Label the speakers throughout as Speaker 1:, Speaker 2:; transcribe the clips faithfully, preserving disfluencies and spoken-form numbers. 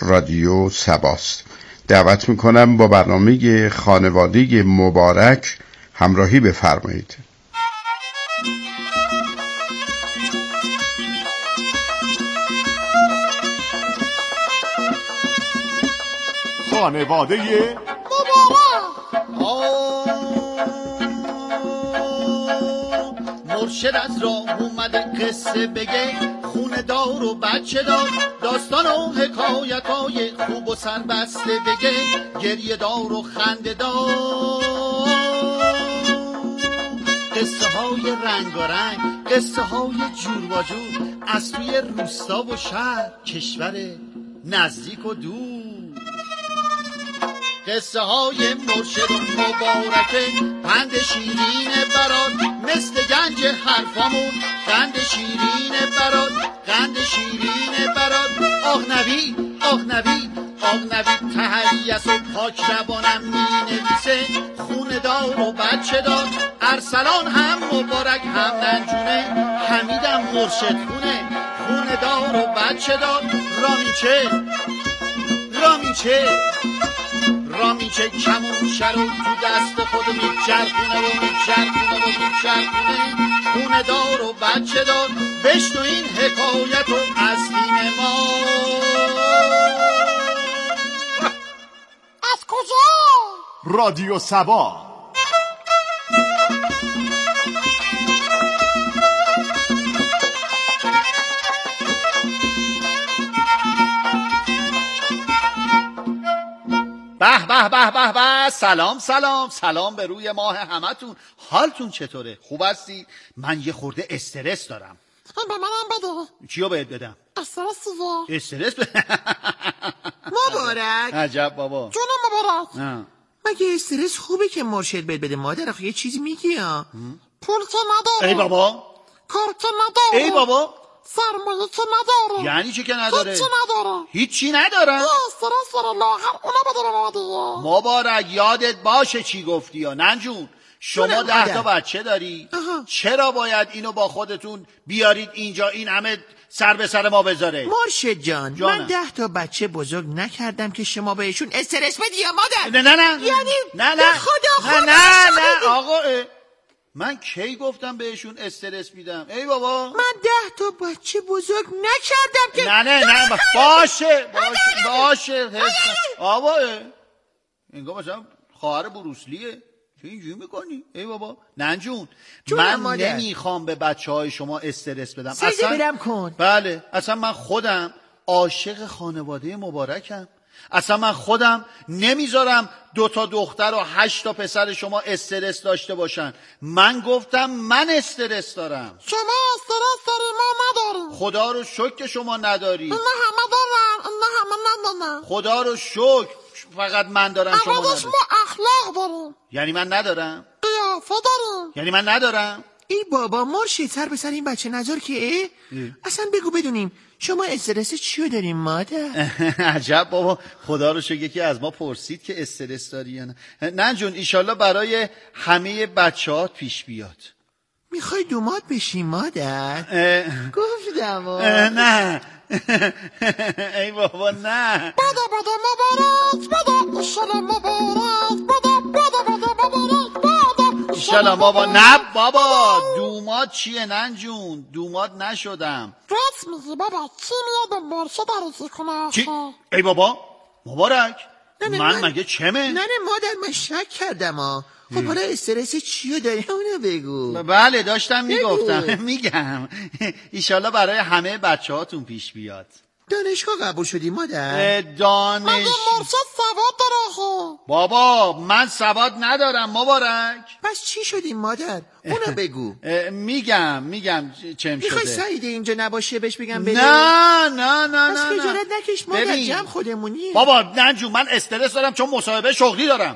Speaker 1: رادیو سباست. دعوت میکنم با برنامه خانواده مبارک همراهی بفرمایید.
Speaker 2: خانواده
Speaker 3: مرشد از راه اومده قصه بگه، خونه دار و بچه دار، داستان و حکایت های خوب و سربسته بگه، گریه دار و خنده دار، قصه های رنگارنگ، قصه های جور و جور، از توی روستا و شهر، کشور نزدیک و دور. قصه های مرشد و مبارکه، پند شیرین برات، مثل گنج حرفامون، قند شیرین برات، قند شیرین برات. آه نبی آه نبی آه نبی تهیس و پاک روانم می نویسه، خونه دار و بچه دار، ارسلان هم مبارک هم ننجونه، حمیدم مرشد خونه، خونه دار و بچه دار. رامیچه رامیچه رامیچه کمون شر و تو دست خود میچرخونه و میچرخونه و میچرخونه، خونه دار و بچه دار، بشنو این حکایت و از دین ما.
Speaker 4: از کجا؟
Speaker 2: رادیو سبا.
Speaker 3: به به به به به، سلام سلام سلام به روی ماه همتون. حالتون چطوره؟ خوب هستی؟ من یه خورده استرس دارم.
Speaker 4: به منم بده.
Speaker 3: چیو بهت بدم؟
Speaker 4: استرس دیگه.
Speaker 3: استرس ب...
Speaker 5: مبارک.
Speaker 3: عجب بابا.
Speaker 4: جون مبارک.
Speaker 5: مگه استرس خوبه که مرشد بهت بده؟ مادر آخه یه چیزی میگی ها.
Speaker 4: پول که نداره.
Speaker 3: ای بابا.
Speaker 4: کار که نداره.
Speaker 3: ای بابا.
Speaker 4: سرمایه که نداره.
Speaker 3: یعنی چی که نداره؟
Speaker 4: هیچی نداره.
Speaker 3: هیچی نداره؟
Speaker 4: یه استرس داره، لاغر اونا بده به ما دیگه.
Speaker 3: مبارک یادت باشه چی گفتی یا ننجون. شما ده تا بچه داری.
Speaker 5: آها.
Speaker 3: چرا باید اینو با خودتون بیارید اینجا، این همه سر به سر ما بذاره؟
Speaker 5: مرشد جان،
Speaker 3: جانم.
Speaker 5: من ده تا بچه بزرگ نکردم که شما بهشون استرس بدی یا مادر؟
Speaker 3: نه نه نه
Speaker 5: یعنی
Speaker 3: نه
Speaker 5: به
Speaker 3: نه
Speaker 5: خدا
Speaker 3: نه
Speaker 5: خدا
Speaker 3: نه
Speaker 5: شاهده.
Speaker 3: نه آقا اه. من کی گفتم بهشون استرس میدم؟ ای بابا
Speaker 5: من ده تا بچه بزرگ نکردم که
Speaker 3: نه نه نه باشه باشه باشه آقا انگار مثلا خواهر بروسلیه چه اینجوری میکنی؟ ای بابا ننجون، من
Speaker 5: مادر.
Speaker 3: نمیخوام به بچه های شما استرس بدم.
Speaker 5: سایده برم کن.
Speaker 3: بله اصلا من خودم عاشق خانواده مبارکم. اصلا من خودم نمیذارم دو تا دختر و هشت تا پسر شما استرس داشته باشن. من گفتم من استرس دارم.
Speaker 4: شما استرس داری، ما نداریم.
Speaker 3: خدا رو شکر که شما نداری.
Speaker 4: اینا همه دارن، اینا همه ندارن.
Speaker 3: خدا رو شکر فقط من دارم شما
Speaker 4: اولش
Speaker 3: نداری.
Speaker 4: ما اخلاق داریم،
Speaker 3: یعنی من ندارم؟
Speaker 4: قیافه داریم.
Speaker 3: یعنی من ندارم؟
Speaker 5: ای بابا مرشد، سر به سر این بچه نذار که اصلا بگو بدونیم شما استرس چیو داریم مادر؟
Speaker 3: عجب بابا، خدا رو شکر که از ما پرسید که استرس داری یا نه. نه جون ایشالله برای همه بچه‌هات پیش بیاد.
Speaker 5: میخوای دومات بشی مادر؟ گفتم
Speaker 3: نه ای بابا نه.
Speaker 4: بده بده مبارک بده، ایشالا مبارک بده، بده بده مبارک بده،
Speaker 3: ایشالا بابا. نه بابا دومات چیه ننجون؟ دومات نشدم.
Speaker 4: راست میگی بابا، چی میاد به مرشد عروسی کنه آخه؟
Speaker 3: چی؟ ای بابا مبارک
Speaker 5: نه نه
Speaker 3: من,
Speaker 5: من
Speaker 3: مگه چمه؟
Speaker 5: نه نه مادر، من شک کردم ها. خب حالا استرس چیو داری اونو بگو.
Speaker 3: بله داشتم میگفتم میگم ایشالله برای همه بچه هاتون پیش بیاد.
Speaker 5: دانشگاه قبول شدی مادر؟
Speaker 3: دانش
Speaker 4: مگه مرشد سواد داره آخه؟
Speaker 3: بابا من سواد ندارم مبارک.
Speaker 5: پس چی شدی مادر؟ اونو بگو.
Speaker 3: میگم میگم چم شده.
Speaker 5: میخوای سعید اینجا نباشه بهش بگم بده؟
Speaker 3: نه نه نه
Speaker 5: پس
Speaker 3: نه
Speaker 5: خجالت نکش مادر،
Speaker 3: ببین.
Speaker 5: جمع خودمونیه.
Speaker 3: بابا ننجو من استرس دارم چون مصاحبه شغلی دارم.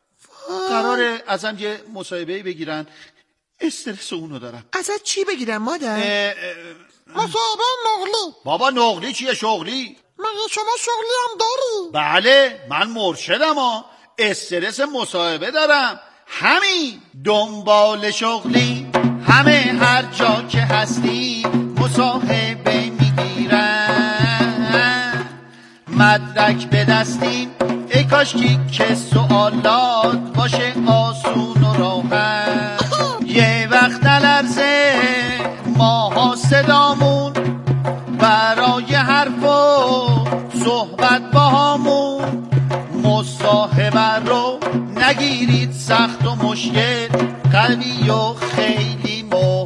Speaker 3: قراره ازم یه مصاحبه بگیرن، استرس اونو دارم.
Speaker 5: ازت چی بگیرم مادر؟
Speaker 3: اه، اه،
Speaker 4: مصاحبه نقلی.
Speaker 3: بابا نقلی چیه شغلی؟
Speaker 4: مگه شما شغلی هم داری؟
Speaker 3: بله من مرشدم ها، استرس مصاحبه دارم. همین دنبال شغلی همه هر جا که هستی مصاحبه میگیرن. مدرک به دستیم، ای کاشکی که سوالات باشه آسون و راحت. یه وقت نلرزه ماها صدامون، برای حرف و صحبت با همون. مصاحبه رو نگیرید سخت و مشکل، قوی و خیلی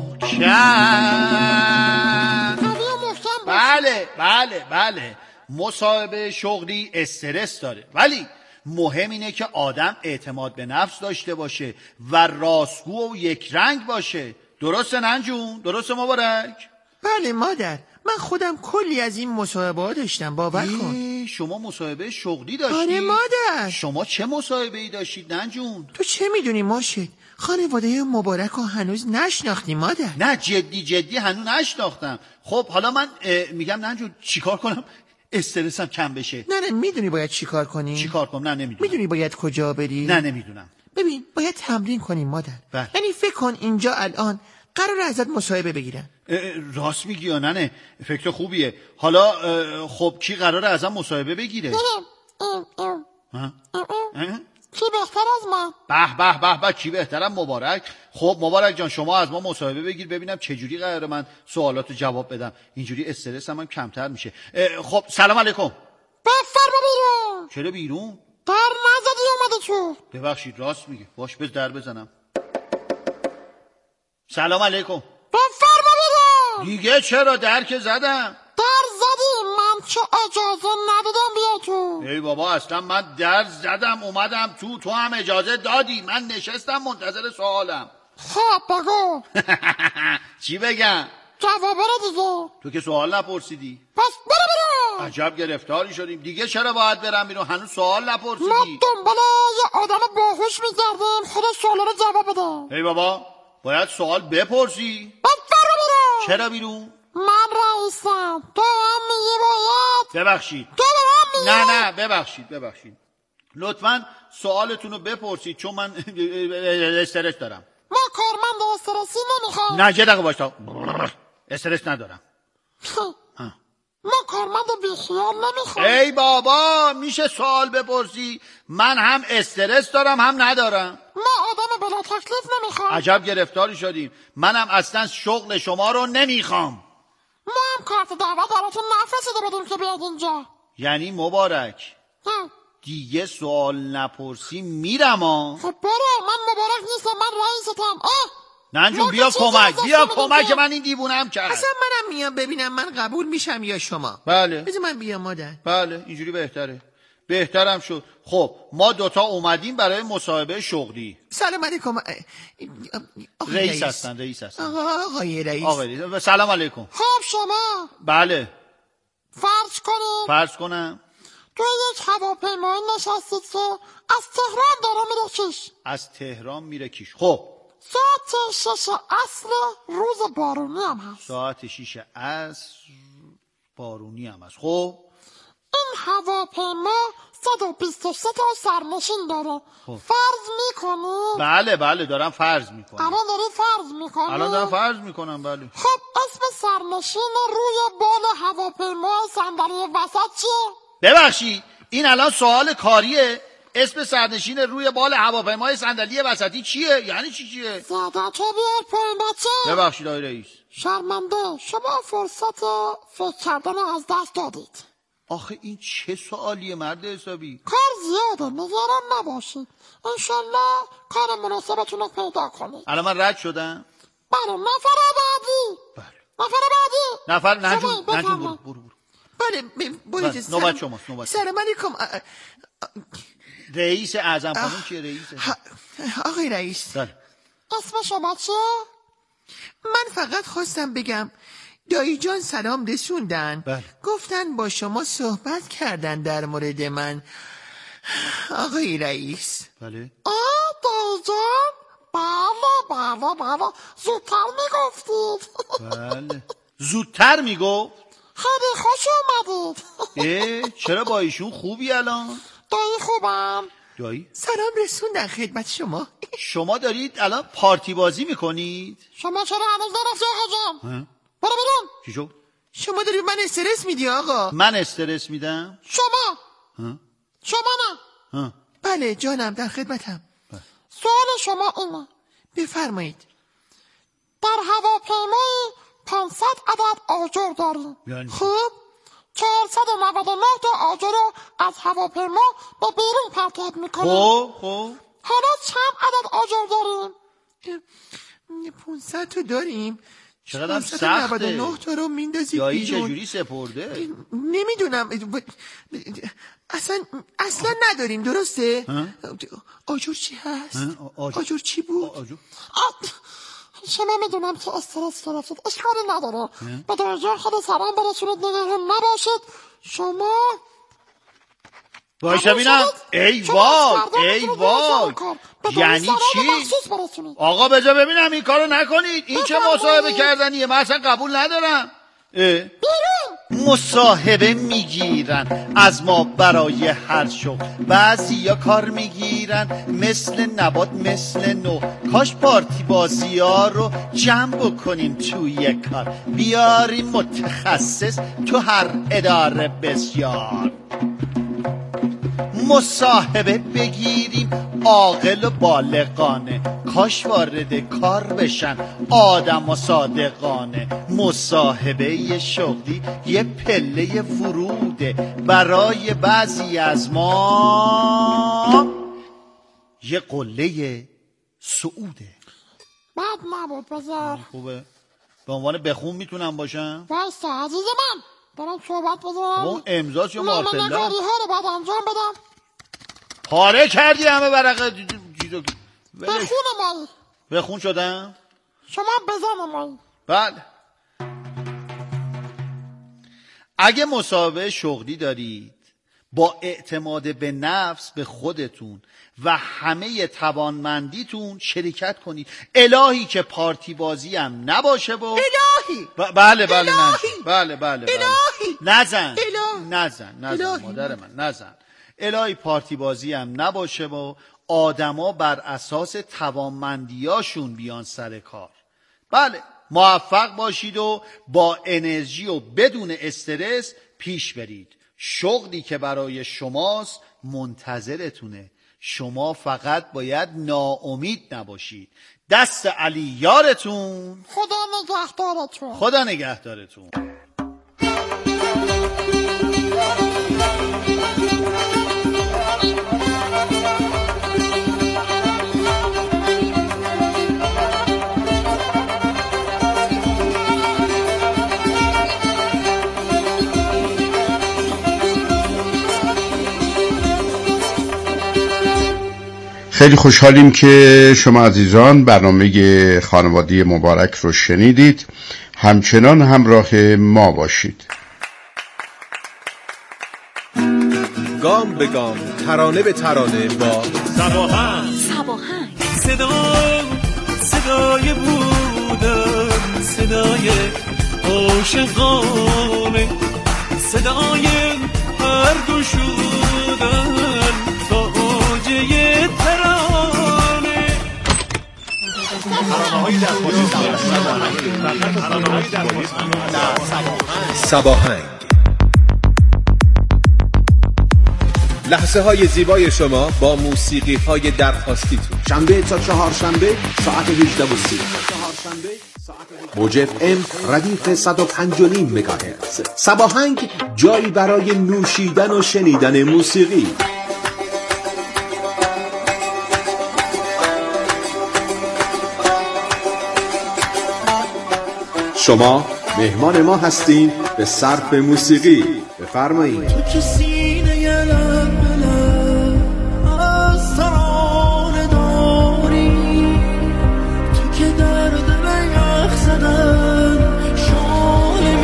Speaker 3: محکم. بله بله بله، مصاحبه شغلی استرس داره، ولی مهم اینه که آدم اعتماد به نفس داشته باشه و راستگو و یک رنگ باشه. درسته ننجون؟ درسته مبارک؟
Speaker 5: بله مادر، من خودم کلی از این مصاحبه داشتم، باور کن.
Speaker 3: شما مصاحبه شغلی داشتید؟
Speaker 5: آره مادر.
Speaker 3: شما چه مصاحبه ای داشتید ننجون؟
Speaker 5: تو چه میدونی ماشد؟ خانواده مبارک رو هنوز نشناختی مادر.
Speaker 3: نه جدی جدی هنوز نشناختم. خب حالا من میگم ننجون چیکار کنم استرسم کم بشه؟
Speaker 5: نه نه میدونی باید چیکار کنی؟
Speaker 3: چیکار کنم؟ نه نمیدونم.
Speaker 5: میدونی باید کجا بری؟
Speaker 3: نه نمیدونم.
Speaker 5: ببین باید تمرین کنیم مادر.
Speaker 3: بله.
Speaker 5: یعنی فکر کن اینجا الان قرار ازت مصاحبه بگیرن.
Speaker 3: راست میگی یا نه؟ نه فکر خوبیه. حالا خب کی قراره ازم مصاحبه بگیره؟
Speaker 4: ها؟ کی بهتر از من؟
Speaker 3: به به به به، کی بهترم مبارک. خب مبارک جان شما از ما مصاحبه بگیر ببینم چه جوری قراره من سوالاتو جواب بدم، اینجوری استرسم هم کمتر میشه. خب سلام علیکم.
Speaker 4: بفرما بیرون.
Speaker 3: چرا بیرون؟
Speaker 4: در نزدی اومده تو.
Speaker 3: ببخشید راست میگه، باش بز در بزنم. سلام علیکم.
Speaker 4: بفرما بیرون.
Speaker 3: دیگه چرا؟ در که زدم.
Speaker 4: در زدی، من چه اجازه ندادم بیا تو.
Speaker 3: ای بابا اصلا من در زدم اومدم تو، تو هم اجازه دادی، من نشستم منتظر سوالم.
Speaker 4: خب بگو.
Speaker 3: چی بگم؟
Speaker 4: جواب رو دیگه.
Speaker 3: تو که سوال نپرسیدی.
Speaker 4: پس برو برو.
Speaker 3: عجب گرفتاری شدیم. دیگه چرا باید برم بیرون؟ هنوز سوال نپرسیدی.
Speaker 4: ما دنبال یه آدم باهوش میگردیم خود سوال رو جواب بده.
Speaker 3: ای بابا باید سوال بپرسی.
Speaker 4: بفرما بیرون.
Speaker 3: چرا بیرون؟
Speaker 4: من رئیسم، تو هم میگی باید.
Speaker 3: ببخشید.
Speaker 4: تو به من میگی.
Speaker 3: نه نه ببخشید ببخشید. لطفاً سوالتون رو بپرسید چون من استرس دارم.
Speaker 4: ما کارمند استرسی نمیخوام.
Speaker 3: نه یه دقیقه باشتا. استرس ندارم.
Speaker 4: ما کارمند بیخیال نمیخوام.
Speaker 3: ای بابا میشه سوال بپرسی؟ من هم استرس دارم هم ندارم.
Speaker 4: ما آدم بلا تکلیف نمیخوام.
Speaker 3: عجب گرفتاری شدیم. منم اصلا شغل شما رو نمیخوام.
Speaker 4: ما هم کارت دعوت براتون نفرستاده بدیم که بیاد اینجا.
Speaker 3: یعنی مبارک
Speaker 4: ها.
Speaker 3: دیگه سوال نپرسی میرم ها.
Speaker 4: خب برو، من مبارک نیستم، من رئیستم. آه
Speaker 3: ننجون بیا کمک، بیا کمک، من این دیوونم کرد.
Speaker 5: اصلا منم میام ببینم من قبول میشم یا شما.
Speaker 3: بله
Speaker 5: بذار من بیام مادر.
Speaker 3: بله اینجوری بهتره. بهترم شد. خب ما دوتا اومدیم برای مصاحبه شغلی.
Speaker 5: سلام علیکم.
Speaker 3: رئیس هستن رئیس هستن
Speaker 5: آقا آقای رئیس.
Speaker 3: آقای رئیس سلام علیکم.
Speaker 4: خب شما
Speaker 3: بله
Speaker 4: فرض کنید
Speaker 3: فرض کنم
Speaker 4: تو یک هواپیمایی نشستید که از تهران داره میره کیش.
Speaker 3: از تهران میره کیش. خب
Speaker 4: ساعت شش عصر روز بارونی هم هست.
Speaker 3: ساعت شیش عصر بارونی هم هست. خب
Speaker 4: این هواپیما صد و بیست و سه تا سرنشین داره.
Speaker 3: خب.
Speaker 4: فرض میکنی؟
Speaker 3: بله بله دارم فرض میکنم.
Speaker 4: الان داری فرض میکنی؟
Speaker 3: الان دارم فرض میکنم. بله
Speaker 4: خب اسم سرنشین روی بال هواپیما صندلی وسط چیه؟
Speaker 3: ببخشید این الان سوال کاریه. اسم سرنشین روی بال هواپیمای صندلی وسطی چیه؟ یعنی چی چیه؟
Speaker 4: زدت بیار پایین بچه.
Speaker 3: ببخشید آقای رئیس.
Speaker 4: شرمنده، شما فرصت فکر کردن از دست دادید.
Speaker 3: آخه این چه سوالیه مرد حسابی؟
Speaker 4: کار زیاده، نگران نباشید. انشالله کار مناسبتون رو پیدا کنید.
Speaker 3: الان من رد شدم.
Speaker 4: بله نفر بعدی.
Speaker 3: بله
Speaker 4: نفر بعدی.
Speaker 3: نفر نجون
Speaker 4: شما
Speaker 3: نجون برو
Speaker 4: بفرمایید.
Speaker 3: برو برو.
Speaker 5: بله برید.
Speaker 3: بله، نوبت شماست، نوبت.
Speaker 5: سلام علیکم. آ-
Speaker 3: رئیس اعظم خانم کیه رئیسه؟
Speaker 5: آ- آقای رئیس
Speaker 3: بله
Speaker 4: اسم شما چیه؟
Speaker 5: من فقط خواستم بگم دایی جان سلام رسوندن.
Speaker 3: بله.
Speaker 5: گفتن با شما صحبت کردن در مورد من آقای رئیس.
Speaker 3: بله
Speaker 4: آه دایی بله بله بله زودتر میگفتید.
Speaker 3: بله زودتر میگفت.
Speaker 4: خیلی خوش اومدید.
Speaker 3: اه چرا با ایشون خوبی الان؟
Speaker 4: دایی خوبم.
Speaker 3: دایی
Speaker 5: سلام رسوندن خدمت شما.
Speaker 3: شما دارید الان پارتی بازی میکنید؟
Speaker 4: شما چرا هنوز نرفتی آقا جان؟
Speaker 3: ها؟
Speaker 4: برو برون.
Speaker 3: چی شد؟
Speaker 5: شما داری من استرس میدی آقا.
Speaker 3: من استرس میدم؟
Speaker 4: شما
Speaker 3: ها؟
Speaker 4: شما نه.
Speaker 3: ها؟
Speaker 5: بله جانم، در خدمتم.
Speaker 4: سوال شما اینه،
Speaker 5: بفرمایید.
Speaker 4: در هواپیمای پانصد عدد آجر داریم.
Speaker 3: یعنی
Speaker 4: خب چهارصد و نود و نه تا آجر رو از هواپیما به بیرون پرتاب میکنیم.
Speaker 3: خب خب
Speaker 4: حالا چند عدد آجر داریم؟
Speaker 5: پونصد تا داریم.
Speaker 3: چقدر
Speaker 5: پانصد و نود و
Speaker 3: سخته.
Speaker 5: نه تا رو میندازید
Speaker 3: یایی
Speaker 5: بیرون.
Speaker 3: چجوری سپرده؟
Speaker 5: نمیدونم اصلا اصلا نداریم. درسته؟ آجر چی هست؟
Speaker 3: آجر.
Speaker 5: آجر چی بود؟
Speaker 3: آجر.
Speaker 4: شما میدونم که استرس گرفتید، اشکالی نداره. به درجه خود سرم برسونید، نگران نباشید. شما
Speaker 3: باشه بینم. ای وای ای وای یعنی چی؟ آقا بذار ببینم این کارو نکنید. این چه مصاحبه کردنیه؟ من اصلا قبول ندارم. مصاحبه میگیرن از ما برای هر شغل، بعضی یا کار میگیرن مثل نبات مثل نو. کاش پارتی بازی ها رو جمع بکنیم توی کار، بیاریم متخصص تو هر اداره بسیار. مصاحبه بگیریم عاقل و بالغانه، کاش وارد کار بشن آدم و صادقانه. مصاحبه شغلی یه پله وروده، برای بعضی از ما یه قله صعوده.
Speaker 4: بد نبود بذار.
Speaker 3: خوبه. به عنوان بخون میتونم باشم؟
Speaker 4: وایسا عزیز من، برام صحبت بذارم.
Speaker 3: اون امضاش یا
Speaker 4: نامه
Speaker 3: مارتلا؟
Speaker 4: نگاری ها رو باید انجام بدم.
Speaker 3: پاره کردی همه ورقه چیزو.
Speaker 4: بخون مایی.
Speaker 3: بخون شدم؟
Speaker 4: شما بزن مایی.
Speaker 3: بله. اگه مصاحبه شغلی دارید، با اعتماد به نفس به خودتون و همه توانمندیتون شرکت کنید. الهی که پارتی بازی هم نباشه با
Speaker 5: الهی
Speaker 3: ب- بله بله
Speaker 5: الهی.
Speaker 3: نزن. بله بله بله.
Speaker 5: الهی.
Speaker 3: نزن
Speaker 5: اله.
Speaker 3: نزن نزن
Speaker 5: الهی.
Speaker 3: مادر من نزن. الهی پارتی بازی هم نباشه و آدما بر اساس توانمندیاشون بیان سر کار. بله موفق باشید و با انرژی و بدون استرس پیش برید. شغلی که برای شماست منتظرتونه. شما فقط باید ناامید نباشید. دست علی یارتون،
Speaker 4: خدا نگهدارتون.
Speaker 3: خدا نگهدارتون.
Speaker 1: خیلی خوشحالیم که شما عزیزان برنامه خانواده مبارک رو شنیدید. همچنان همراه ما باشید.
Speaker 2: گام به گام، ترانه به ترانه با
Speaker 6: صباهنگ
Speaker 7: صباهنگ
Speaker 6: صدا صدای بودن، صدای عاشقانه، صدای هر گشودن تا اوجه ترانه.
Speaker 2: صباهنگ، لحظه های زیبای شما با موسیقی های درخواستیتون.
Speaker 8: شنبه تا چهارشنبه ساعت هجده و سی موج اف ام ردیف صد و پنج و نیم مگاهرتز. صباهنگ، جایی برای نوشیدن و شنیدن موسیقی. شما مهمان ما هستین به صرف موسیقی. بفرمایید.
Speaker 6: تو که سینه لب از ترانه داری، تو که در دل یخ زدن شانه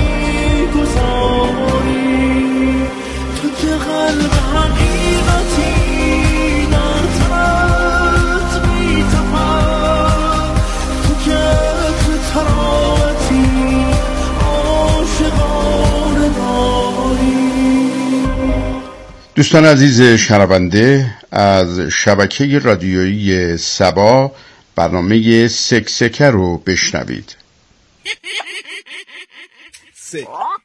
Speaker 6: میگذاری، تو که قلب حقیقتی در تنت میتپد، تو که تو تراتی عاشقانه داری.
Speaker 1: دوستان عزیز شنونده، از شبکه رادیویی سبا برنامه سکسکه رو بشنوید.
Speaker 2: سه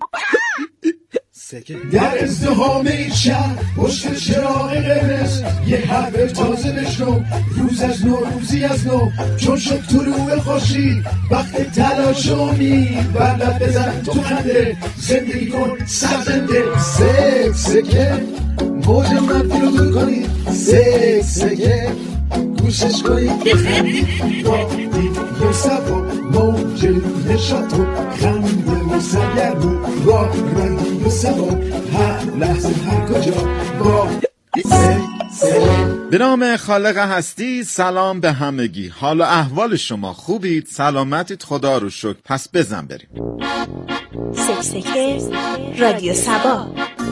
Speaker 2: سکه.
Speaker 6: در ازدهام این شهر پشت چراغ قرمز یه حرف تازه بشنو، روز از نو روزی از نو، چون شد طلوع خورشید وقت تلاش و امید، بلد بزن تو خنده زندگی کن سرزنده. سک سکه موج منفی رو دور کنید، سک سکه گوشش کنید با یه سبا موج نشاط و خنده و سرگرم و راه رنگی و سبا هر لحظه هر کجا با سک سک.
Speaker 7: به نام خالق هستی سلام به همگی. حال و احوال شما خوبید؟ سلامتید؟ خدا رو شکر. پس بزن بریم.
Speaker 9: سکسکه رادیو سبا.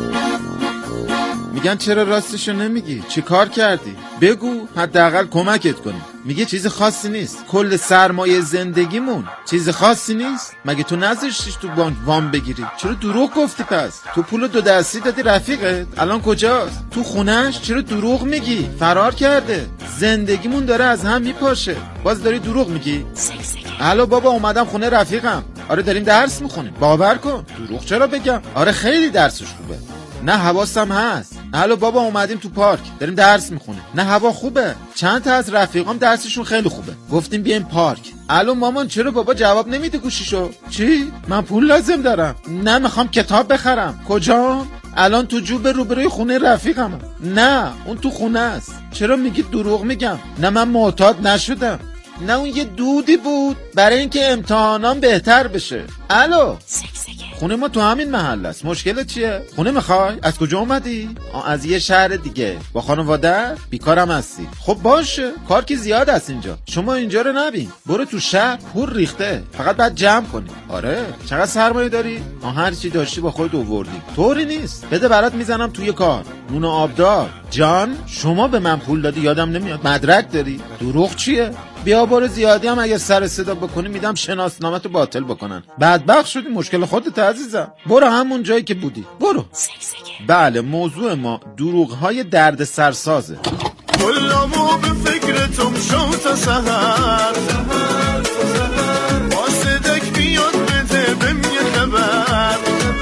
Speaker 7: میگن چرا راستشو نمیگی؟ چی کار کردی؟ بگو حداقل کمکت کنیم. میگه چیز خاصی نیست، کل سرمایه زندگیمون چیز خاصی نیست. مگه تو نذاشتیش تو بانک وام بگیری؟ چرا دروغ گفتی پس؟ تو پولو دو دستی دادی رفیقت، الان کجاست؟ تو خونش چرا دروغ میگی؟ فرار کرده. زندگیمون داره از هم میپاشه، باز داری دروغ میگی؟ الو بابا اومدم خونه رفیقم. آره داریم درس میخونیم. باور کن. دروغ چرا بگم؟ آره خیلی درسش خوبه. نه حواسم هست. الو بابا اومدیم تو پارک داریم درس میخونیم. نه هوا خوبه. چند تا از رفیقام درسشون خیلی خوبه، گفتیم بیایم پارک. الو مامان چرا بابا جواب نمیده گوشیشو؟ چی؟ من پول لازم دارم. نه میخوام کتاب بخرم. کجا؟ الان تو جوب روبروی خونه رفیقم. نه اون تو خونه است. چرا میگی دروغ میگم؟ نه من معتاد نشدم. نه اون یه دودی بود برای اینکه امتحانام بهتر بشه. الو خونه ما تو همین محل است. مشکلت چیه؟ خونه میخوای؟ از کجا اومدی؟ از یه شهر دیگه. با خانواده؟ بیکارم هستی. خب باشه، کار که زیاد است اینجا. شما اینجا رو نبین، برو تو شهر، پول ریخته، فقط باید جمع کنی. آره چقدر سرمایه داری؟ آه هر چی داشتی با خودت آوردی. طوری نیست. بده برات میزنم توی کار. نون آبدار. جان شما به من پول دادی یادم نمیاد. مدرک داری؟ دروغ چیه؟ بیا برو زیادی هم اگه سر صدا بکنی میدم شناسنامه‌تو باطل بکنن. بدبخت شدی، مشکل خودت عزیزم. برو همون جایی که بودی. برو. بله موضوع ما دروغ‌های درد سرسازه.
Speaker 6: کلامو به فکرتم شو تا سهر، واسدک بیاد بده بهم یه خبر.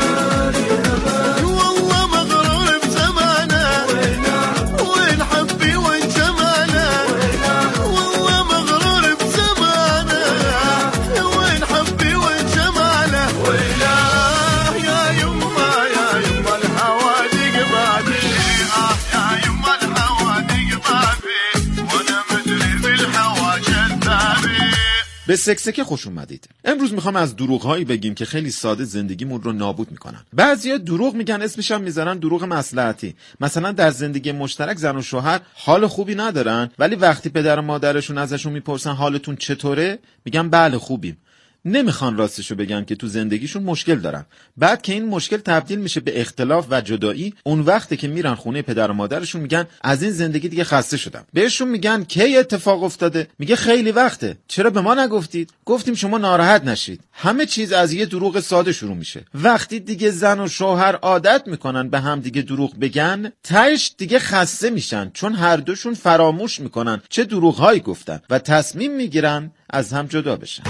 Speaker 6: والله مغرور بزمانه وين حبي وين جماله، والله مغرور بزمانه وين حبي وين جماله. ويلاه يا يما يا يما الحوادق بعدي، آه يا يما الحوادق بعدي وانا مدري بالحواجز داري.
Speaker 7: به سکسکه خوش اومدید. امروز میخوام از دروغ‌هایی بگیم که خیلی ساده زندگیمون رو نابود میکنن. بعضیا دروغ میگن اسمش هم میذارن دروغ مصلحتی. مثلا در زندگی مشترک زن و شوهر حال خوبی ندارن، ولی وقتی پدر و مادرشون ازشون میپرسن حالتون چطوره میگن بله خوبیم. نمیخوان راستشو بگن که تو زندگیشون مشکل دارن. بعد که این مشکل تبدیل میشه به اختلاف و جدایی، اون وقته که میرن خونه پدر و مادرشون میگن از این زندگی دیگه خسته شدم. بهشون میگن کی اتفاق افتاده؟ میگه خیلی وقته. چرا به ما نگفتید؟ گفتیم شما ناراحت نشید. همه چیز از یه دروغ ساده شروع میشه. وقتی دیگه زن و شوهر عادت میکنن به هم دیگه دروغ بگن، تهش دیگه خسته میشن، چون هر دوشون فراموش میکنن چه دروغهایی گفتن و تصمیم میگیرن از هم جدا بشن.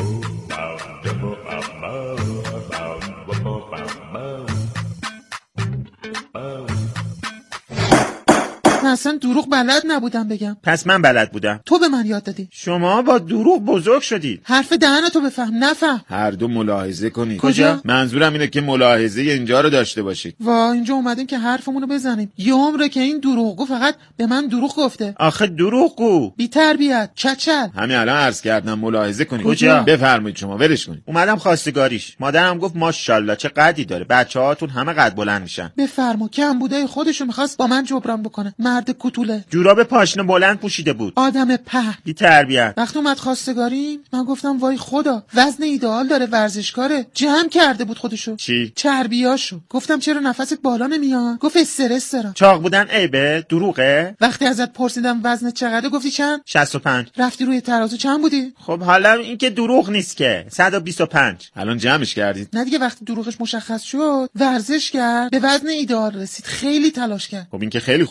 Speaker 5: من اصلا دروغ بلد نبودم بگم.
Speaker 7: پس من بلد بودم.
Speaker 5: تو به من یاد دادی.
Speaker 7: شما با دروغ بزرگ شدید.
Speaker 5: حرف دهنتو بفهم نفهم.
Speaker 7: هر دو ملاحظه کنید.
Speaker 5: کجا؟
Speaker 7: منظورم اینه که ملاحظه اینجا رو داشته باشید.
Speaker 5: وا اینجا اومدیم که حرفمونو بزنیم. یه عمره که این دروغگو فقط به من دروغ گفته.
Speaker 7: آخه دروغگو،
Speaker 5: بی تربیت، چچل.
Speaker 7: همین الان عرض کردم ملاحظه کنید.
Speaker 5: کجا؟
Speaker 7: بفرمایید شما ولش کنید. اومدم خواستگاریش. مادرم گفت ماشاءالله چه قدی داره. بچه‌هاتون همه قد بلند میشن.
Speaker 5: بفرما. کم بوده خودشو می‌خواست با من جبران بکنه. مرد کوتوله.
Speaker 7: جوراب پاشنه بلند پوشیده بود.
Speaker 5: آدم په.
Speaker 7: بی تربیت.
Speaker 5: وقتی اومد خواستگاری من گفتم وای خدا وزن ایدئال داره، ورزشکاره، جمع کرده بود خودشو.
Speaker 7: چی؟
Speaker 5: چربیاشو. گفتم چرا نفست بالا نمیاد؟ گفت استرس دارم.
Speaker 7: چاق بودن عیبه؟ دروغه؟
Speaker 5: وقتی ازت پرسیدم وزنت چقدره گفتی چند؟
Speaker 7: شصت و پنج.
Speaker 5: رفتی روی ترازو چند بودی؟
Speaker 7: خب حالا این که دروغ نیست که. صد و بیست و پنج. الان جمعش کردید؟
Speaker 5: نه دیگه وقتی دروغش مشخص شد ورزش کرد، به وزن ایدئال رسید، خیلی تلاش کرد.
Speaker 7: خب این که خیلی خوبه. خودت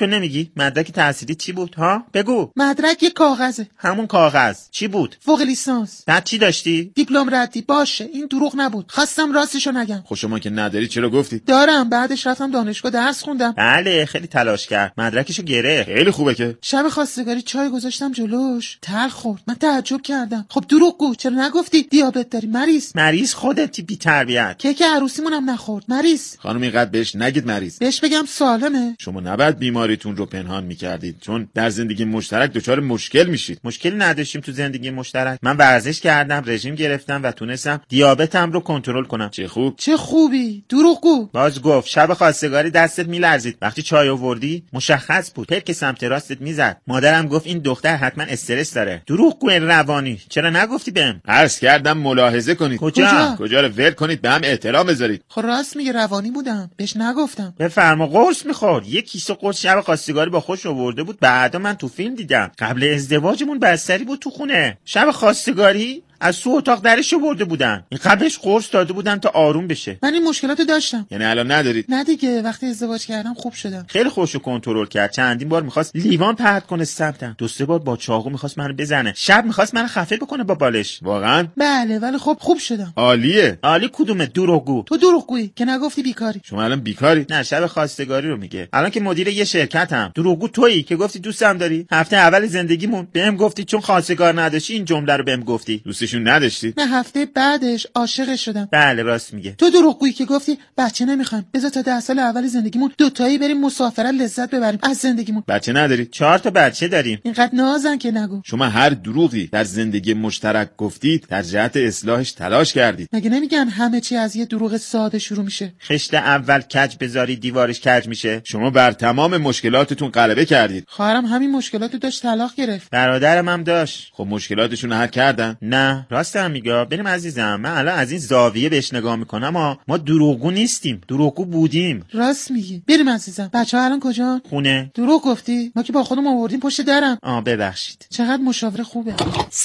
Speaker 7: تو نمیگی مدرک تحصیلی چی بود ها؟ بگو.
Speaker 5: مدرک یه کاغذه.
Speaker 7: همون کاغذ چی بود؟
Speaker 5: فوق لیسانس.
Speaker 7: بعد چی داشتی؟
Speaker 5: دیپلم ردی. باشه این دروغ نبود، خواستم راستشو نگم.
Speaker 7: خب شما که نداری چرا گفتید؟
Speaker 5: دارم، بعدش رفتم دانشگاه درس خوندم.
Speaker 7: بله خیلی تلاش کرد، مدرکشو گرفت. خیلی خوبه که.
Speaker 5: شب خواستگاری چای گذاشتم جلوش، تلخ خورد. من تعجب کردم. خب دروغگو، چرا نگفتی دیابت داری؟ مریض.
Speaker 7: مریض خودتی بی تربیت.
Speaker 5: کیک عروسیمون هم نخورد. مریض.
Speaker 7: خانم اینقدر بهش نگید مریض.
Speaker 5: بهش بگم سالمه.
Speaker 7: شما نباید بیماریتون رو پنهان میکردید، چون در زندگی مشترک دچار مشکل میشید. مشکلی نداشتیم تو زندگی مشترک. من ورزش کردم، رژیم گرفتم و تونستم دیابتم رو کنترل کنم. چه خوب.
Speaker 5: چه خوبی. دروغگو.
Speaker 7: باز گفت شب خواستگاری دستت میلرزید. وقتی چای آوردی مشخص بود پلک سمت راستت میزد. مادرم گفت این دختر حتما استرس داره. دروغگو روانی. چرا نگفتی بهم؟ عرض کردم ملاحظه کنید.
Speaker 5: کجا؟
Speaker 7: کجا, کجا رو ول کنید، به هم احترام بذارید.
Speaker 5: خب راست میگه، روانی بودم، بهش نگفتم.
Speaker 7: بفرما. قرص میخورد. یک کیسه قرص شب خواستگاری با خوش آورده بود. بعدا من تو فیلم دیدم. قبل ازدواجمون بستری بود تو خونه. شب خواستگاری از تو اتاق درش آورده بودن. این قبلش قرص داده بودن تا آروم بشه.
Speaker 5: من این مشکلاتو داشتم.
Speaker 7: یعنی الان ندارید؟
Speaker 5: نه دیگه، وقتی ازدواج کردم خوب شدم.
Speaker 7: خیلی خوشو کنترل کرد. چندین بار میخواست لیوان پرت کنه سمتم. دو سه بار با چاقو میخواست منو بزنه. شب میخواست منو خفه بکنه با بالش. واقعا؟
Speaker 5: بله، ولی خب خوب شدم.
Speaker 7: عالیه. عالی کدومه؟ دروغگو.
Speaker 5: تو دروغگویی که نگفتی بیکاری.
Speaker 7: شما الان بیکاری؟ نه، شب خواستگاری رو میگه. الان که مدیر یه شرکتم. دروغگو تویی که گفتی دوستم داری. هفته اول زندگیمون بهم گفتی چون خواستگار نداشتی این جمله رو بهم گفتی. دوستشون نداشتی؟
Speaker 5: نه، هفته بعدش عاشقش شدم.
Speaker 7: بله راست میگه.
Speaker 5: تو دروغگویی که گفتی بچه نمیخوام، بذار تا ده سال اول زندگیمون دوتایی بریم مسافرت لذت ببریم از زندگیمون.
Speaker 7: بچه نداری؟ چهار تا بچه داریم.
Speaker 5: اینقدر نازن که نگو.
Speaker 7: شما هر دروغی در زندگی مشترک گفتید در جهت اصلاحش تلاش کردید.
Speaker 5: مگه نمیگن همه چی از یه دروغ ساده شروع میشه؟
Speaker 7: خشت اول کج بذاری دیوارش کج میشه. شما بر تمام مشکلاتتون غلبه کردید.
Speaker 5: خواهرم همین مشکلاتو داشت، طلاق گرفت.
Speaker 7: برادرم هم داشت. خب مشکلاتشون رو حل کردن؟ نه، راست هم میگه. بریم عزیزم، من الان از این زاویه بهش نگاه میکنم. ما ما دروغگو نیستیم، دروغگو بودیم.
Speaker 5: راست میگی. بریم عزیزم. بچه‌ها الان کجان؟
Speaker 7: خونه.
Speaker 5: دروغ گفتی؟ ما که با خودمون آوردیم پشت درم.
Speaker 7: آه ببخشید.
Speaker 5: چقدر مشاوره خوبه.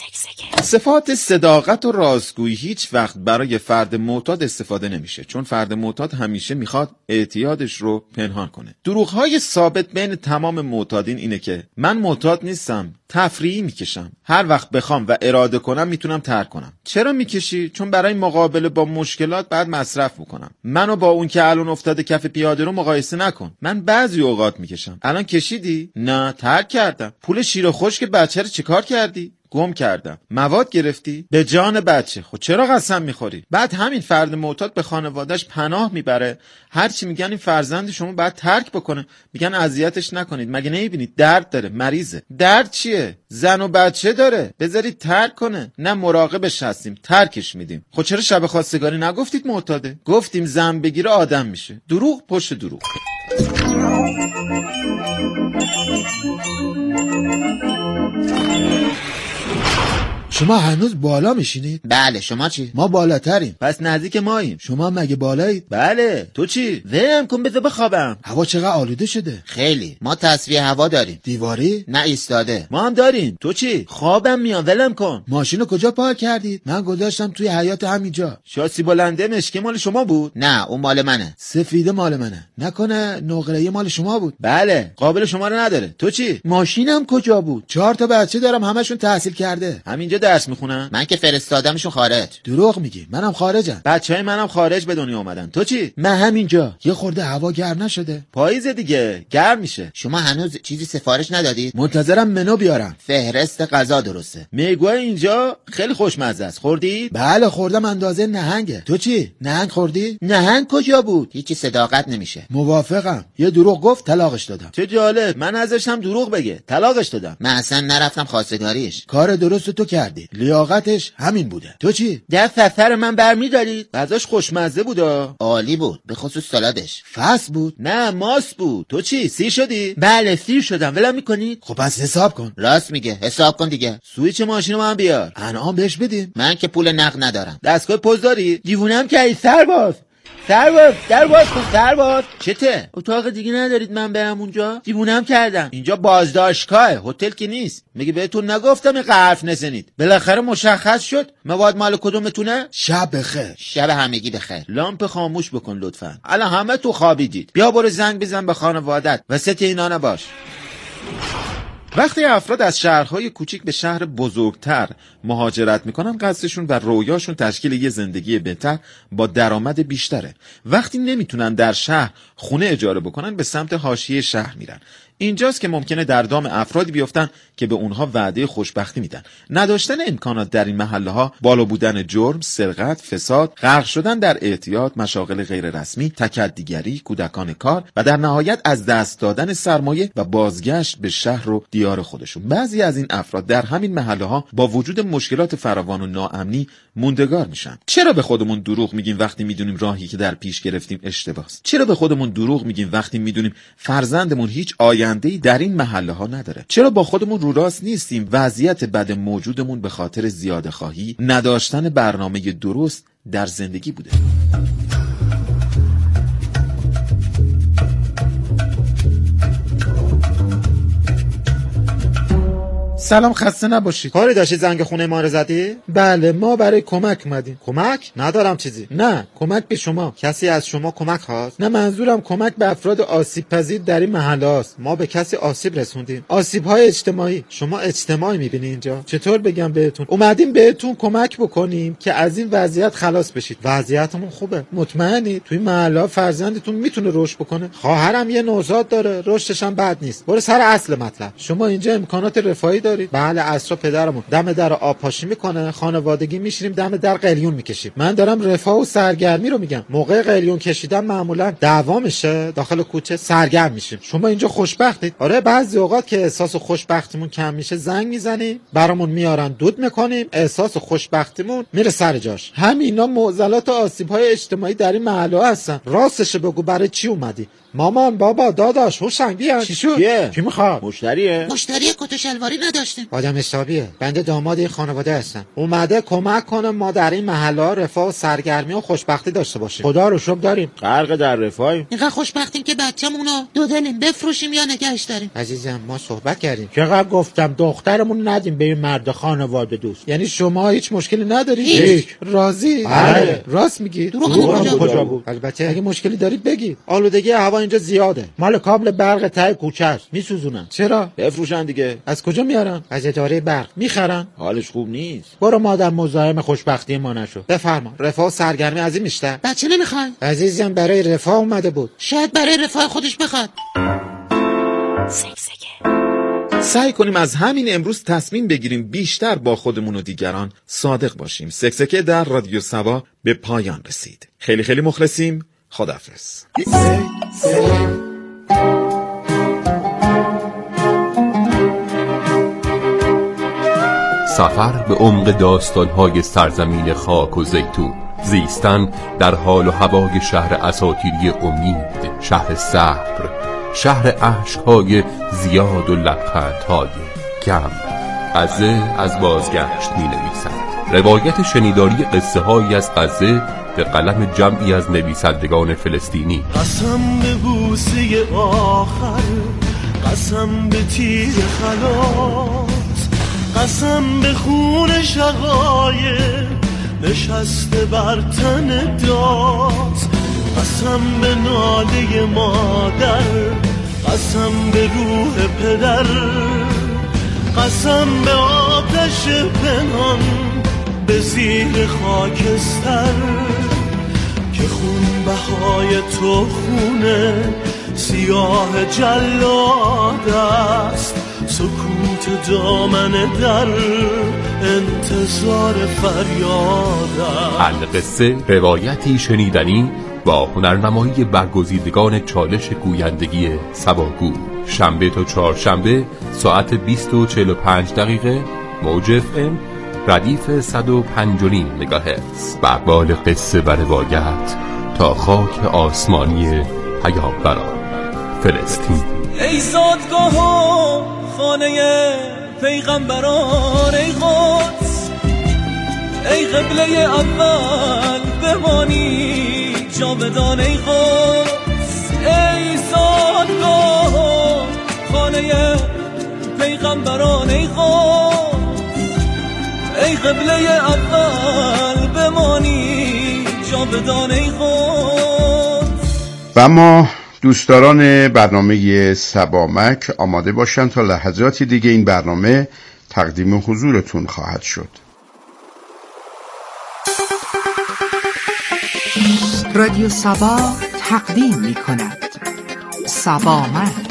Speaker 7: صفات صداقت و راستگویی هیچ وقت برای فرد معتاد استفاده نمیشه، چون فرد معتاد همیشه میخواد اعتیادش رو پنهان کنه. دروغ‌های ثابت بین تمام معتادین اینه که من معتاد نیستم، تفریحی میکشم، هر وقت بخوام و اراده کنم میتونم ترک کنم. چرا میکشی؟ چون برای مقابله با مشکلات بعد مصرف میکنم. منو با اون که الان افتاده کف پیاده رو مقایسه نکن. من بعضی اوقات میکشم. الان کشیدی؟ نه، ترک کردم. پول شیر خشک بچه رو چیکار کردی؟ گم کردم. مواد گرفتی؟ به جان بچه. خب چرا قسم میخوری؟ بعد همین فرد معتاد به خانواده‌اش پناه میبره. هرچی میگن این فرزند شما باید ترک بکنه، میگن اذیتش نکنید. مگه نمیبینید درد داره، مریضه؟ درد چیه؟ زن و بچه داره، بذارید ترک کنه. نه، مراقبش هستیم، ترکش میدیم. خب چرا شب خواستگاری نگفتید معتاده؟ گفتیم زن بگیره آدم میشه. دروغ پشت دروغ.
Speaker 10: شما هنوز بالا میشینید؟
Speaker 11: بله. شما چی؟
Speaker 10: ما بالاتریم.
Speaker 7: پس نزدیک ماییم.
Speaker 10: شما مگه بالایید؟
Speaker 7: بله. تو چی؟ ولم کن بذار بخوابم.
Speaker 10: هوا چقدر آلوده شده.
Speaker 11: خیلی. ما تصفیه هوا داریم.
Speaker 10: دیواری؟
Speaker 11: نه، ایستاده.
Speaker 7: ما هم داریم. تو چی؟ خوابم میاد، ولم کن.
Speaker 10: ماشینو کجا پارک کردید؟ من گذاشتم توی حیاط همینجا.
Speaker 7: شاسی بلنده مشکی مال شما بود؟
Speaker 11: نه، اون مال منه.
Speaker 10: سفیده مال منه. نکنه نقره‌ای مال شما بود؟
Speaker 7: بله. قابل شما رو نداره. تو چی؟
Speaker 10: ماشینم کجا بود؟ چهار تا بچه دارم، همشون تحصیل کرده.
Speaker 7: همینجا درس میخونن.
Speaker 11: من که فرستادمشون خارج.
Speaker 10: دروغ میگی. منم خارجم.
Speaker 7: بچهای منم خارج به دنیا اومدن. تو چی؟
Speaker 10: من همینجا. یه خورده هوا گرم نشده؟
Speaker 7: پاییز دیگه، گرم میشه.
Speaker 11: شما هنوز چیزی سفارش ندادید؟
Speaker 10: منتظرم منو بیارم.
Speaker 11: فهرست غذا درسته.
Speaker 7: میگوه اینجا خیلی خوشمزه است. خوردی؟
Speaker 10: بله خوردم، اندازه نهنگه. تو چی؟ نهنگ خوردی؟
Speaker 11: نهنگ کجا بود؟ هیچی صداقت نمیشه.
Speaker 10: موافقم. یه دروغ گفت، طلاقش دادم.
Speaker 7: چه جالب. من ازش هم دروغ بگه، طلاقش دادم.
Speaker 11: من اصلا نرفتم خواستگاریش.
Speaker 10: کار درست تو کردی. لیاقتش همین بوده. تو چی؟
Speaker 7: دست از سر من برمی‌دارید؟ غذاش خوشمزه بودا.
Speaker 11: عالی بود، به خصوص سالادش.
Speaker 10: فس بود؟
Speaker 7: نه، ماست بود. تو چی؟ سیر شدی؟ بله سیر شدم. ولم میکنید؟
Speaker 10: خب پس حساب کن.
Speaker 11: راست میگه، حساب کن دیگه.
Speaker 7: سوئیچ ماشینو من بیار.
Speaker 10: انعام بهش بدیم.
Speaker 11: من که پول نقد ندارم.
Speaker 7: دستگاه پوز داری؟ دیوونم که ای سرباز. سرباز سرباز کن سرباز. چته؟ اتاق دیگه ندارید من برم اونجا؟ دیوونم کردم. اینجا بازداشتگاه، هتل که نیست. میگه بهتون نگفتم این حرف نزنید؟ بالاخره مشخص شد مواد مال کدومتونه؟
Speaker 10: شب بخیر.
Speaker 11: شب همگی بخیر.
Speaker 7: لامپ خاموش بکن لطفا. الان همه تو خوابیدید. بیا برو زنگ بزن به خانوادت. وسط اینا نباش. وقتی افراد از شهرهای کوچیک به شهر بزرگتر مهاجرت میکنن، قصدشون و رویاشون تشکیل یه زندگی بهتر با درآمد بیشتره. وقتی نمیتونن در شهر خونه اجاره بکنن، به سمت حاشیه شهر میرن. اینجاست که ممکنه در دام افرادی بیفتن که به اونها وعده خوشبختی میدن. نداشتن امکانات در این محله ها، بالا بودن جرم، سرقت، فساد، غرق شدن در اعتیاد، مشاغل غیر رسمی، تکدیگری، کودکان کار و در نهایت از دست دادن سرمایه و بازگشت به شهر و دیار خودشون. بعضی از این افراد در همین محله ها با وجود مشکلات فراوان و ناامنی موندگار میشن. چرا به خودمون دروغ میگیم وقتی میدونیم راهی که در پیش گرفتیم اشتباهه؟ چرا به خودمون دروغ میگیم وقتی میدونیم فرزندمون هیچ آینده‌ای در این محله ها نداره؟ چرا با خودمون رو راست نیستیم وضعیت بد موجودمون به خاطر زیاده خواهی، نداشتن برنامه درست در زندگی بوده؟
Speaker 10: سلام، خسته نباشید.
Speaker 7: کاری داشتی زنگ خونه ما رو زدی؟
Speaker 10: بله، ما برای کمک اومدیم.
Speaker 7: کمک؟ ندارم چیزی.
Speaker 10: نه، کمک به شما.
Speaker 7: کسی از شما کمک خواست؟
Speaker 10: نه، منظورم کمک به افراد آسیب پذیر در این محله است.
Speaker 7: ما به کسی آسیب رسوندیم؟
Speaker 10: آسیب های اجتماعی.
Speaker 7: شما اجتماعی میبینی اینجا؟
Speaker 10: چطور بگم بهتون؟ اومدیم بهتون کمک بکنیم که از این وضعیت خلاص بشید.
Speaker 7: وضعیتمون خوبه.
Speaker 10: مطمئنی توی محله فرزندتون میتونه رشد بکنه؟
Speaker 7: خواهرم یه نوزاد داره، رشدش هم بد نیست.
Speaker 10: برو سر اصل مطلب. شما اینجا امکانات رفاهی دارید؟
Speaker 7: بله، عصرا پدرمون دم در آب پاشی میکنه، خانوادگی میشینیم دم در قلیون میکشیم.
Speaker 10: من دارم رفاه و سرگرمی رو میگم.
Speaker 7: موقع قلیون کشیدن معمولا دعوا میشه، داخل کوچه سرگرم میشیم.
Speaker 10: شما اینجا خوشبختید؟
Speaker 7: آره، بعضی اوقات که احساس خوشبختیمون کم میشه زنگ میزنیم، برامون میارن دود میکنیم، احساس خوشبختیمون میره سر جاش.
Speaker 10: همینا معضلات آسیب‌های اجتماعی در این محله هستن.
Speaker 7: راستش بگو برای چی اومدی؟
Speaker 10: مامان، بابا، داداش، هوشنگ بیان.
Speaker 7: چی شد؟
Speaker 10: کیه؟ کی میخواد؟
Speaker 7: مشتریه؟
Speaker 11: مشتری کت و شلواری نداشتیم.
Speaker 10: آدم حسابیه. بنده داماد این خانواده هستم. اومده کمک کنه ما در این محله ها رفاه و سرگرمی و خوشبختی داشته باشیم.
Speaker 7: خدا رو شکر داریم. غرق در رفاهیم.
Speaker 11: اینقدر خوشبختیم که بچه‌مونو دو دلیم بفروشیم یا نگهش داریم.
Speaker 10: عزیزم، ما صحبت کردیم.
Speaker 7: چقدر گفتم دخترمون ندیم به این مرد خانواده دوست.
Speaker 10: یعنی شما هیچ مشکلی ندارید؟
Speaker 11: هیچ.
Speaker 10: راضی؟
Speaker 7: بله.
Speaker 10: راست میگی؟
Speaker 11: دروغ
Speaker 7: کجا بود؟
Speaker 10: البته اگه مشکلی دارید بگید.
Speaker 7: آلودگی هوا اینجا زیاده. مال کابل برق ته کوچه است، میسوزونن.
Speaker 10: چرا؟
Speaker 7: بفروشن دیگه.
Speaker 10: از کجا میارن؟ از اداره برق. میخرن؟
Speaker 7: حالش خوب نیست.
Speaker 10: برو مادر مزاحم خوشبختی ما نشو. بفرما. رفاه و سرگرمی از این بیشتر.
Speaker 11: بچه نمیخوای؟
Speaker 10: عزیزم برای رفاه اومده بود.
Speaker 11: شاید برای رفاه خودش بخواد.
Speaker 9: سکسکه.
Speaker 2: سعی کنیم از همین امروز تصمیم بگیریم بیشتر با خودمون و دیگران صادق باشیم. سکسکه در رادیو سبا به پایان رسید. خیلی خیلی مخلصیم. خداحافظ.
Speaker 12: سفر به عمق داستان‌های سرزمین خاک و زیتون، زیستن در حال و هوای شهر اساطیری امید، شهر صبر، شهر عشق‌های زیاد و لبخندهای کم. غزه از بازگشت می‌نویسد. روایت شنیداری قصه هایی از غزه به قلم جمعی از نویسندگان فلسطینی.
Speaker 6: قسم به بوسه آخر، قسم به تیر خلاص، قسم به خون شقایق نشسته بر تن داز، قسم به ناله مادر، قسم به روح پدر، قسم به آتش پنهان به زیر خاکستر، که خون بهای تو خونه سیاه جلاد است، سکوت دامن در انتظار فریاد است.
Speaker 12: القصه روایتی شنیدنی با هنرنمایی برگزیدگان چالش گویندگی سباگو، شنبه تا چهارشنبه ساعت بیست و چهل و پنج دقیقه، موج اف ام ردیف صد و پنج و نیم مگاهرتز. بقبال قصه و روایت تا خاک آسمانی پیامبران فلسطین.
Speaker 13: ای زادگاه و خانه پیغمبران، ای قدس، ای قبله اول بمانی جاودان ای قدس ای زادگاه خانه پیغمبران ای قدس ای قبله اول بمانی جاودان ای قدس.
Speaker 1: و اما دوستداران برنامه سبامک آماده باشند تا لحظاتی دیگه این برنامه تقدیم حضورتون خواهد شد.
Speaker 14: رادیو سبا تقدیم می کند سبامک.